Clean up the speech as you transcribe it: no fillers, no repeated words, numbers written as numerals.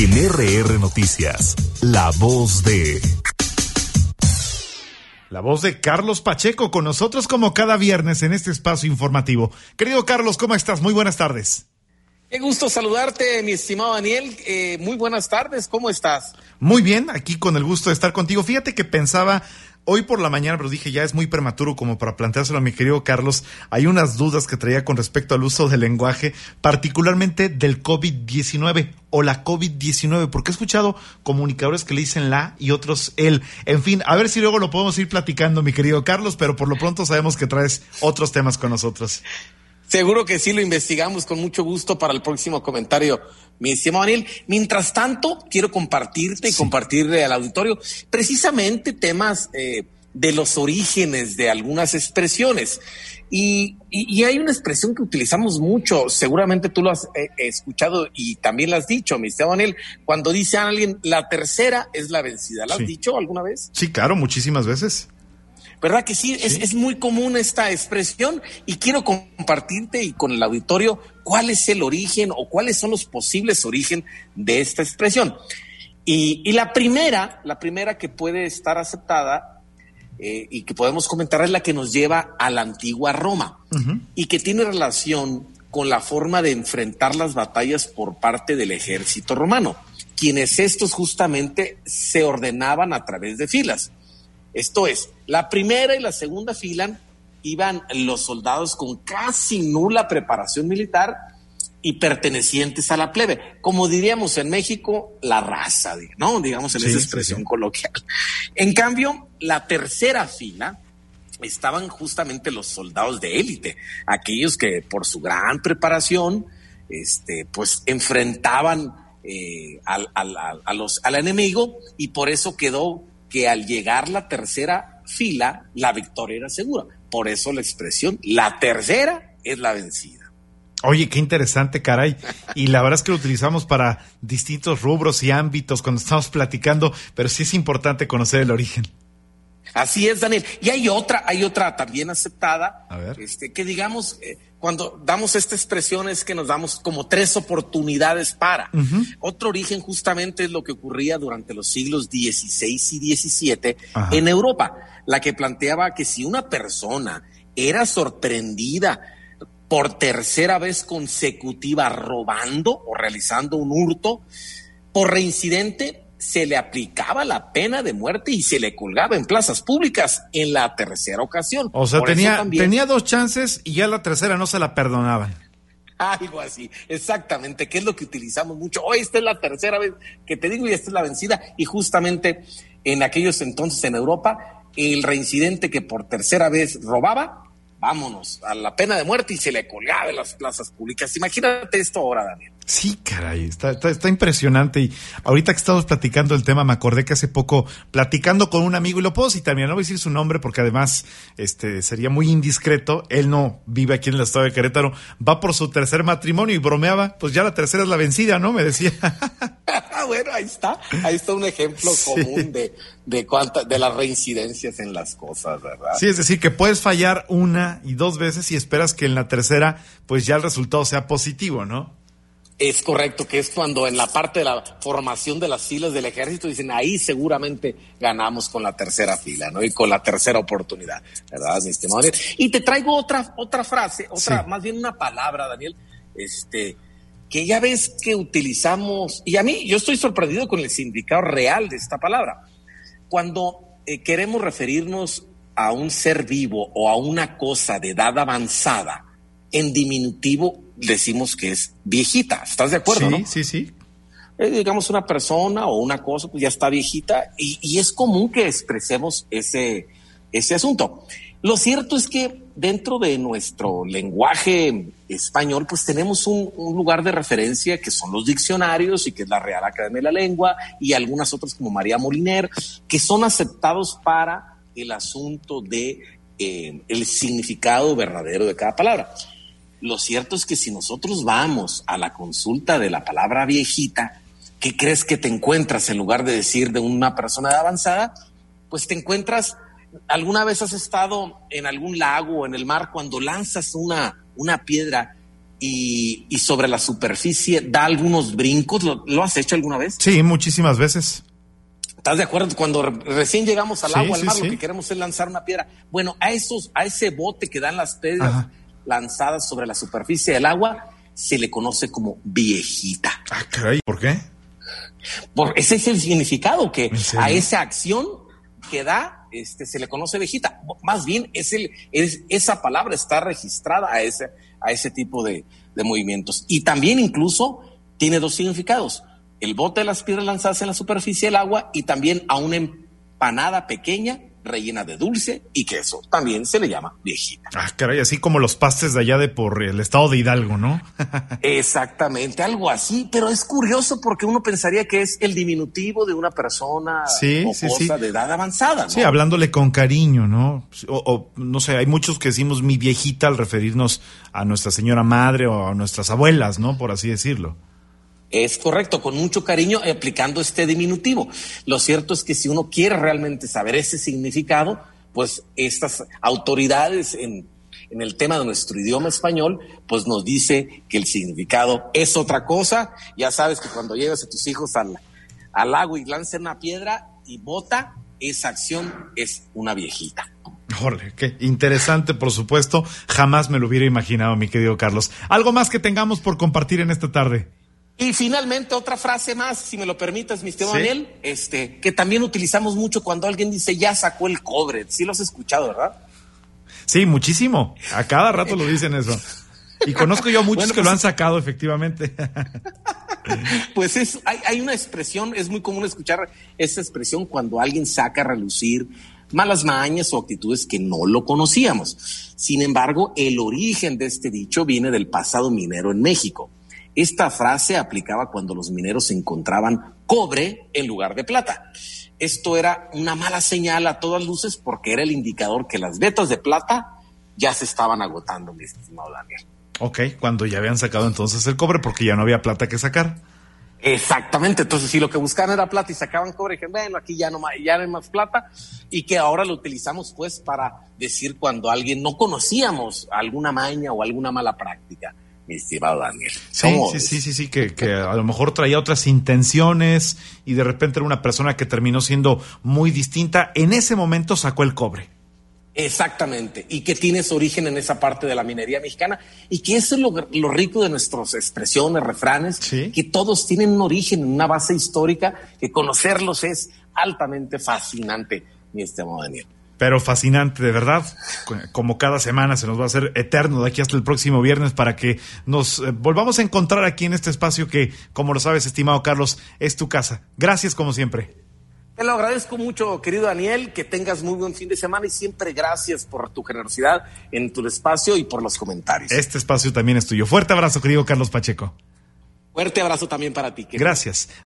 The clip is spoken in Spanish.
En RR Noticias, la voz de Carlos Pacheco, con nosotros como cada viernes en este espacio informativo. Querido Carlos, ¿cómo estás? Muy buenas tardes. Qué gusto saludarte, mi estimado Daniel. Muy buenas tardes, ¿cómo estás? Muy bien, aquí con el gusto de estar contigo. Fíjate que pensaba hoy por la mañana, pero dije ya es muy prematuro como para planteárselo a mi querido Carlos. Hay unas dudas que traía con respecto al uso del lenguaje, particularmente del COVID-19 o la COVID-19, porque he escuchado comunicadores que le dicen la y otros el. En fin, a ver si luego lo podemos ir platicando, mi querido Carlos, pero por lo pronto sabemos que traes otros temas con nosotros. Seguro que sí, lo investigamos con mucho gusto para el próximo comentario, mi estimado Daniel. Mientras tanto, quiero compartirte y compartirle al auditorio precisamente temas de los orígenes de algunas expresiones. Y hay una expresión que utilizamos mucho, seguramente tú lo has escuchado y también lo has dicho, mi estimado Daniel, cuando dice a alguien, la tercera es la vencida. ¿La has dicho alguna vez? Sí, claro, muchísimas veces. ¿Verdad que sí? Es muy común esta expresión y quiero compartirte y con el auditorio cuál es el origen o cuáles son los posibles orígenes de esta expresión. Y la primera que puede estar aceptada y que podemos comentar es la que nos lleva a la antigua Roma y que tiene relación con la forma de enfrentar las batallas por parte del ejército romano, quienes estos justamente se ordenaban a través de filas. Esto es, la primera y la segunda fila iban los soldados con casi nula preparación militar y pertenecientes a la plebe, como diríamos en México, la raza, ¿no? Digamos en esa expresión coloquial. En cambio, la tercera fila estaban justamente los soldados de élite, aquellos que por su gran preparación, pues enfrentaban al enemigo, y por eso quedó que al llegar la tercera fila, la victoria era segura. Por eso la expresión, la tercera es la vencida. Oye, qué interesante, caray. Y la verdad es que lo utilizamos para distintos rubros y ámbitos cuando estamos platicando, pero sí es importante conocer el origen. Así es, Daniel. Y hay otra también aceptada, a ver. Que digamos, cuando damos esta expresión es que nos damos como 3 oportunidades para. Otro origen justamente es lo que ocurría durante los siglos XVI y XVII en Europa, la que planteaba que si una persona era sorprendida por tercera vez consecutiva robando o realizando un hurto, por reincidente se le aplicaba la pena de muerte y se le colgaba en plazas públicas en la tercera ocasión. O sea, tenía 2 chances y ya la tercera no se la perdonaban. Algo así, exactamente, que es lo que utilizamos mucho. Hoy esta es la tercera vez que te digo y esta es la vencida. Y justamente en aquellos entonces en Europa, el reincidente que por tercera vez robaba, vámonos, a la pena de muerte y se le colgaba en las plazas públicas. Imagínate esto ahora, Daniel. Sí, caray, está impresionante. Y ahorita que estamos platicando el tema, me acordé que hace poco, platicando con un amigo, y lo puedo citar, mira, no voy a decir su nombre porque además sería muy indiscreto, él no vive aquí en el estado de Querétaro, va por su tercer matrimonio y bromeaba, pues ya la tercera es la vencida, ¿no? Me decía. Bueno, ahí está un ejemplo común de las reincidencias en las cosas, ¿verdad? Sí, es decir, que puedes fallar 1 y 2 veces y esperas que en la tercera, pues ya el resultado sea positivo, ¿no? Es correcto, que es cuando en la parte de la formación de las filas del ejército dicen, ahí seguramente ganamos con la tercera fila, ¿no? Y con la tercera oportunidad, ¿verdad, mi estimado Daniel? Y te traigo otra frase, más bien una palabra, Daniel, que ya ves que utilizamos, y a mí, yo estoy sorprendido con el significado real de esta palabra. Cuando queremos referirnos a un ser vivo o a una cosa de edad avanzada, en diminutivo decimos que es viejita. ¿Estás de acuerdo, no? Sí. Digamos una persona o una cosa, pues ya está viejita y es común que expresemos ese asunto. Lo cierto es que dentro de nuestro lenguaje español, pues tenemos un lugar de referencia que son los diccionarios y que es la Real Academia de la Lengua y algunas otras como María Moliner, que son aceptados para el asunto de el significado verdadero de cada palabra. Lo cierto es que si nosotros vamos a la consulta de la palabra viejita, ¿qué crees que te encuentras en lugar de decir de una persona de avanzada? Pues te encuentras, ¿alguna vez has estado en algún lago o en el mar cuando lanzas una piedra y sobre la superficie da algunos brincos. ¿Lo has hecho alguna vez? Sí, muchísimas veces. ¿Estás de acuerdo? Cuando recién llegamos al agua, al mar, sí. Lo que queremos es lanzar una piedra. Bueno, a ese bote que dan las piedras lanzadas sobre la superficie del agua, se le conoce como viejita. Ah, caray, ¿por qué? Ese es el significado, que a esa acción que da, se le conoce viejita. Más bien, esa palabra está registrada a ese tipo de movimientos. Y también incluso tiene dos significados. El bote de las piedras lanzadas en la superficie del agua y también a una empanada pequeña rellena de dulce y queso. También se le llama viejita. Ah, caray, así como los pastes de allá de por el estado de Hidalgo, ¿no? Exactamente, algo así, pero es curioso porque uno pensaría que es el diminutivo de una persona cosa de edad avanzada, ¿no? Sí, hablándole con cariño, ¿no? O no sé, hay muchos que decimos mi viejita al referirnos a nuestra señora madre o a nuestras abuelas, ¿no? Por así decirlo. Es correcto, con mucho cariño aplicando este diminutivo. Lo cierto es que si uno quiere realmente saber ese significado, pues estas autoridades en el tema de nuestro idioma español, pues nos dice que el significado es otra cosa. Ya sabes que cuando llevas a tus hijos al agua y lancen una piedra y bota, esa acción es una viejita. Órale, qué interesante, por supuesto. Jamás me lo hubiera imaginado, mi querido Carlos. ¿Algo más que tengamos por compartir en esta tarde? Y finalmente otra frase más, si me lo permites, mi estimado Daniel, que también utilizamos mucho cuando alguien dice ya sacó el cobre. Sí lo has escuchado, ¿verdad? Sí, muchísimo. A cada rato lo dicen eso. Y conozco yo a muchos que lo han sacado, efectivamente. Pues hay una expresión, es muy común escuchar esa expresión cuando alguien saca a relucir malas mañas o actitudes que no lo conocíamos. Sin embargo, el origen de este dicho viene del pasado minero en México. Esta frase aplicaba cuando los mineros encontraban cobre en lugar de plata. Esto era una mala señal a todas luces porque era el indicador que las vetas de plata ya se estaban agotando, mi estimado Daniel. Ok, cuando ya habían sacado entonces el cobre porque ya no había plata que sacar. Exactamente, entonces si lo que buscaban era plata y sacaban cobre, dijeron, bueno, aquí ya no hay más plata, y que ahora lo utilizamos pues para decir cuando alguien no conocíamos alguna maña o alguna mala práctica. Mi estimado Daniel. Sí, que a lo mejor traía otras intenciones y de repente era una persona que terminó siendo muy distinta. En ese momento sacó el cobre. Exactamente, y que tiene su origen en esa parte de la minería mexicana y que eso es lo rico de nuestras expresiones, refranes, que todos tienen un origen, una base histórica, que conocerlos es altamente fascinante, mi estimado Daniel. Pero fascinante, de verdad. Como cada semana se nos va a hacer eterno de aquí hasta el próximo viernes para que nos volvamos a encontrar aquí en este espacio que, como lo sabes, estimado Carlos, es tu casa. Gracias como siempre. Te lo agradezco mucho, querido Daniel, que tengas muy buen fin de semana y siempre gracias por tu generosidad en tu espacio y por los comentarios. Este espacio también es tuyo. Fuerte abrazo, querido Carlos Pacheco. Fuerte abrazo también para ti. Gracias.